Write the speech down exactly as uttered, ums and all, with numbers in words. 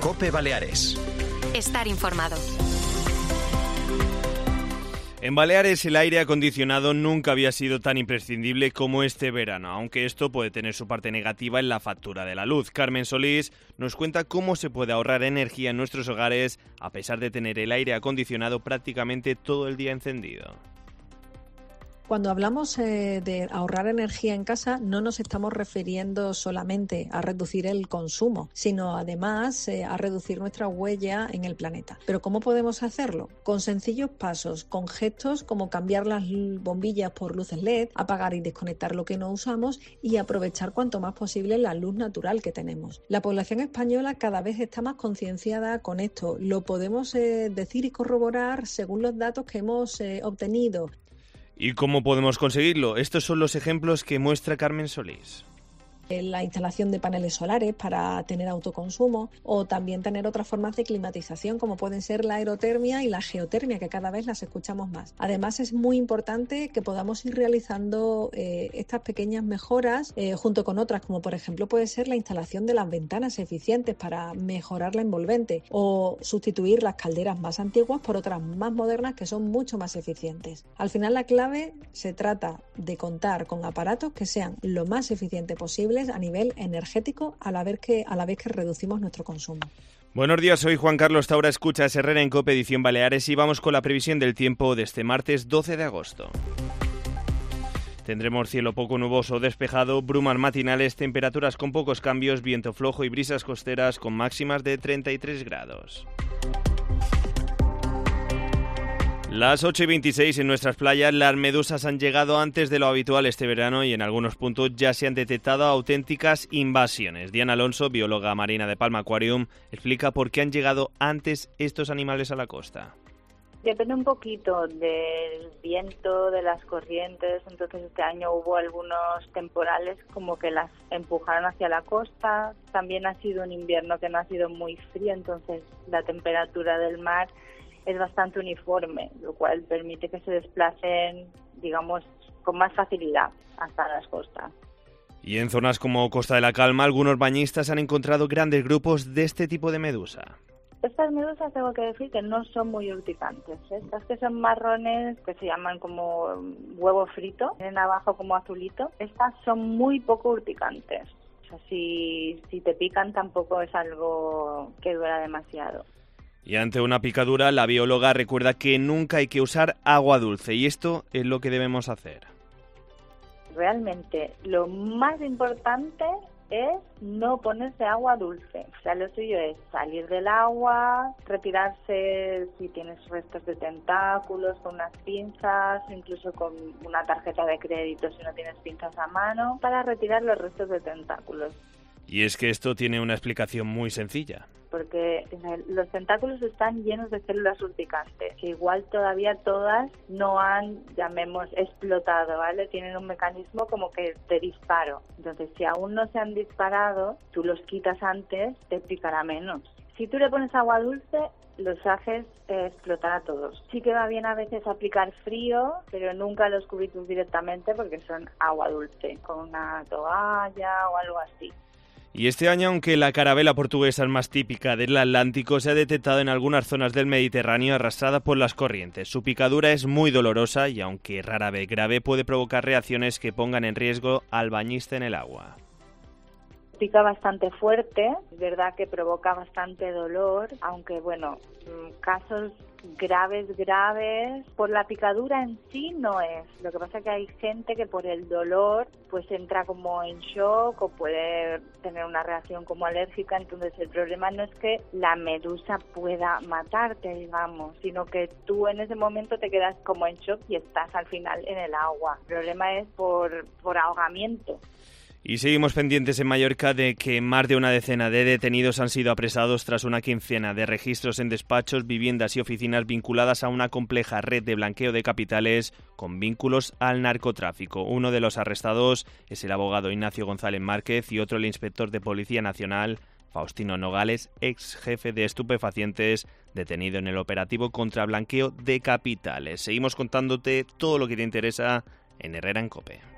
COPE Baleares. Estar informado. En Baleares el aire acondicionado nunca había sido tan imprescindible como este verano, aunque esto puede tener su parte negativa en la factura de la luz. Carmen Solís nos cuenta cómo se puede ahorrar energía en nuestros hogares a pesar de tener el aire acondicionado prácticamente todo el día encendido. Cuando hablamos eh, de ahorrar energía en casa, no nos estamos refiriendo solamente a reducir el consumo, sino además eh, a reducir nuestra huella en el planeta. ¿Pero cómo podemos hacerlo? Con sencillos pasos, con gestos como cambiar las bombillas por luces L E D, apagar y desconectar lo que no usamos y aprovechar cuanto más posible la luz natural que tenemos. La población española cada vez está más concienciada con esto. Lo podemos eh, decir y corroborar según los datos que hemos eh, obtenido. ¿Y cómo podemos conseguirlo? Estos son los ejemplos que muestra Carmen Solís. La instalación de paneles solares para tener autoconsumo o también tener otras formas de climatización como pueden ser la aerotermia y la geotermia, que cada vez las escuchamos más. Además es muy importante que podamos ir realizando eh, estas pequeñas mejoras eh, junto con otras, como por ejemplo puede ser la instalación de las ventanas eficientes para mejorar la envolvente o sustituir las calderas más antiguas por otras más modernas que son mucho más eficientes. Al final la clave se trata de contar con aparatos que sean lo más eficiente posible a nivel energético a la vez que, a la vez que reducimos nuestro consumo. Buenos días, soy Juan Carlos Taura, escuchas Herrera en COPE edición Baleares y vamos con la previsión del tiempo de este martes doce de agosto. Tendremos cielo poco nuboso despejado, brumas matinales, temperaturas con pocos cambios, viento flojo y brisas costeras con máximas de treinta y tres grados. Las ocho y veintiséis en nuestras playas, las medusas han llegado antes de lo habitual este verano y en algunos puntos ya se han detectado auténticas invasiones. Diana Alonso, bióloga marina de Palma Aquarium, explica por qué han llegado antes estos animales a la costa. Depende un poquito del viento, de las corrientes, entonces este año hubo algunos temporales como que las empujaron hacia la costa. También ha sido un invierno que no ha sido muy frío, entonces la temperatura del mar es bastante uniforme, lo cual permite que se desplacen, digamos, con más facilidad hasta las costas. Y en zonas como Costa de la Calma, algunos bañistas han encontrado grandes grupos de este tipo de medusa. Estas medusas tengo que decir que no son muy urticantes. Estas que son marrones, que se llaman como huevo frito, tienen abajo como azulito, estas son muy poco urticantes. O sea, si, si te pican tampoco es algo que dura demasiado. Y ante una picadura, la bióloga recuerda que nunca hay que usar agua dulce y esto es lo que debemos hacer. Realmente lo más importante es no ponerse agua dulce. O sea, lo suyo es salir del agua, retirarse si tienes restos de tentáculos con unas pinzas, incluso con una tarjeta de crédito si no tienes pinzas a mano, para retirar los restos de tentáculos. Y es que esto tiene una explicación muy sencilla. Porque los tentáculos están llenos de células urticantes, que igual todavía todas no han, llamemos, explotado, ¿vale? Tienen un mecanismo como que de disparo. Entonces, si aún no se han disparado, tú los quitas antes, te picará menos. Si tú le pones agua dulce, los haces eh, explotar a todos. Sí que va bien a veces aplicar frío, pero nunca los cubitos directamente porque son agua dulce, con una toalla o algo así. Y este año, aunque la carabela portuguesa es más típica del Atlántico, se ha detectado en algunas zonas del Mediterráneo arrastrada por las corrientes. Su picadura es muy dolorosa y, aunque rara vez grave, puede provocar reacciones que pongan en riesgo al bañista en el agua. Pica bastante fuerte, es verdad que provoca bastante dolor, aunque bueno, casos graves, graves, por la picadura en sí no es. Lo que pasa es que hay gente que por el dolor pues entra como en shock o puede tener una reacción como alérgica, entonces el problema no es que la medusa pueda matarte, digamos, sino que tú en ese momento te quedas como en shock y estás al final en el agua. El problema es por, por ahogamiento. Y seguimos pendientes en Mallorca de que más de una decena de detenidos han sido apresados tras una quincena de registros en despachos, viviendas y oficinas vinculadas a una compleja red de blanqueo de capitales con vínculos al narcotráfico. Uno de los arrestados es el abogado Ignacio González Márquez y otro el inspector de Policía Nacional, Faustino Nogales, ex jefe de estupefacientes, detenido en el operativo contra blanqueo de capitales. Seguimos contándote todo lo que te interesa en Herrera en COPE.